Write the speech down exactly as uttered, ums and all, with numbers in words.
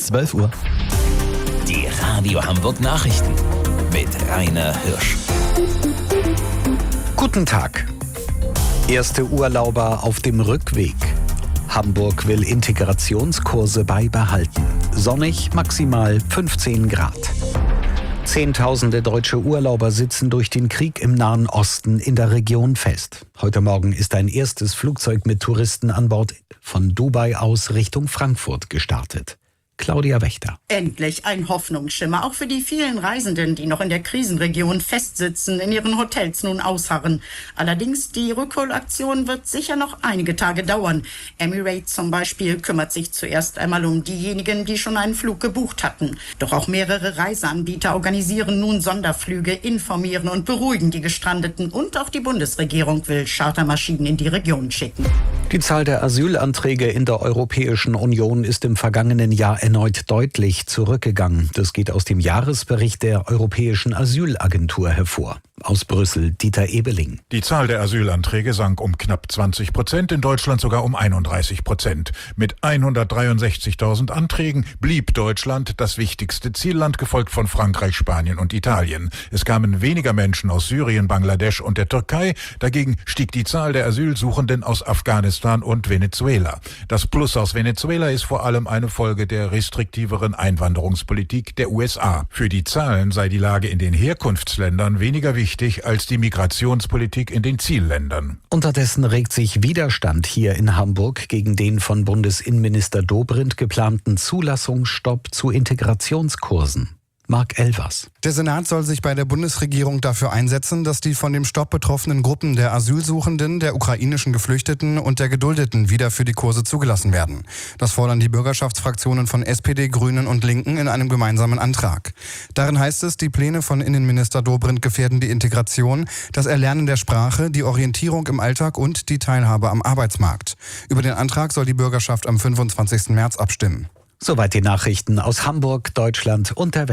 zwölf Uhr. Die Radio Hamburg Nachrichten mit Rainer Hirsch. Guten Tag. Erste Urlauber auf dem Rückweg. Hamburg will Integrationskurse beibehalten. Sonnig, maximal fünfzehn Grad. Zehntausende deutsche Urlauber sitzen durch den Krieg im Nahen Osten in der Region fest. Heute Morgen ist ein erstes Flugzeug mit Touristen an Bord von Dubai aus Richtung Frankfurt gestartet. Claudia Wächter. Endlich ein Hoffnungsschimmer, auch für die vielen Reisenden, die noch in der Krisenregion festsitzen, in ihren Hotels nun ausharren. Allerdings, die Rückholaktion wird sicher noch einige Tage dauern. Emirates zum Beispiel kümmert sich zuerst einmal um diejenigen, die schon einen Flug gebucht hatten. Doch auch mehrere Reiseanbieter organisieren nun Sonderflüge, informieren und beruhigen die Gestrandeten. Und auch die Bundesregierung will Chartermaschinen in die Region schicken. Die Zahl der Asylanträge in der Europäischen Union ist im vergangenen Jahr erneut deutlich zurückgegangen. Das geht aus dem Jahresbericht der Europäischen Asylagentur hervor. Aus Brüssel, Dieter Ebeling. Die Zahl der Asylanträge sank um knapp zwanzig Prozent, in Deutschland sogar um einunddreißig Prozent. Mit hundertdreiundsechzigtausend Anträgen blieb Deutschland das wichtigste Zielland, gefolgt von Frankreich, Spanien und Italien. Es kamen weniger Menschen aus Syrien, Bangladesch und der Türkei. Dagegen stieg die Zahl der Asylsuchenden aus Afghanistan und Venezuela. Das Plus aus Venezuela ist vor allem eine Folge der restriktiveren Einwanderungspolitik der U S A. Für die Zahlen sei die Lage in den Herkunftsländern weniger wichtig als die Migrationspolitik in den Zielländern. Unterdessen regt sich Widerstand hier in Hamburg gegen den von Bundesinnenminister Dobrindt geplanten Zulassungsstopp zu Integrationskursen. Marc Elvers. Der Senat soll sich bei der Bundesregierung dafür einsetzen, dass die von dem Stopp betroffenen Gruppen der Asylsuchenden, der ukrainischen Geflüchteten und der Geduldeten wieder für die Kurse zugelassen werden. Das fordern die Bürgerschaftsfraktionen von S P D, Grünen und Linken in einem gemeinsamen Antrag. Darin heißt es, die Pläne von Innenminister Dobrindt gefährden die Integration, das Erlernen der Sprache, die Orientierung im Alltag und die Teilhabe am Arbeitsmarkt. Über den Antrag soll die Bürgerschaft am fünfundzwanzigsten März abstimmen. Soweit die Nachrichten aus Hamburg, Deutschland und der Welt.